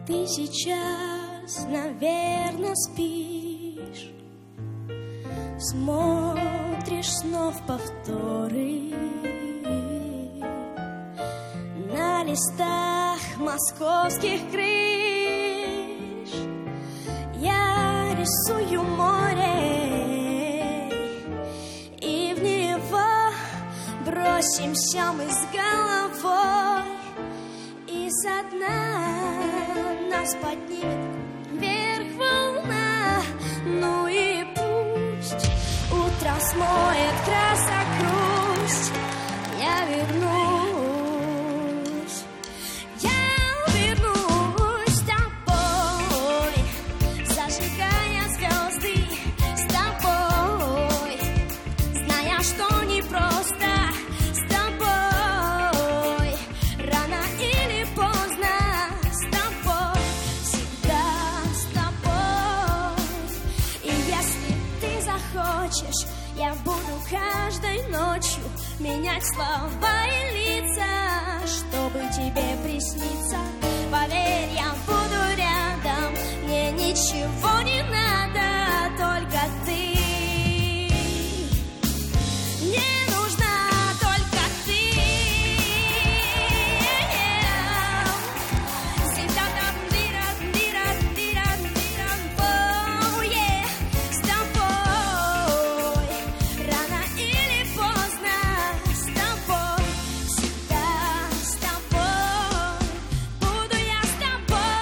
Ты сейчас, наверное, спишь, смотришь снов повторы на листах московских крыш. Я рисую море, и в него бросимся мы с головой, и со дна нас поднимет вверх волна. Ну и пусть утро смоет красок грусть, я вернусь с тобой, зажигая звезды с тобой, зная, что непросто с тобой, рано или поздно с тобой, всегда с тобой. И если ты захочешь, я буду каждой ночью менять слова и лица, чтобы тебе присниться. Поверь, я буду рядом, мне ничего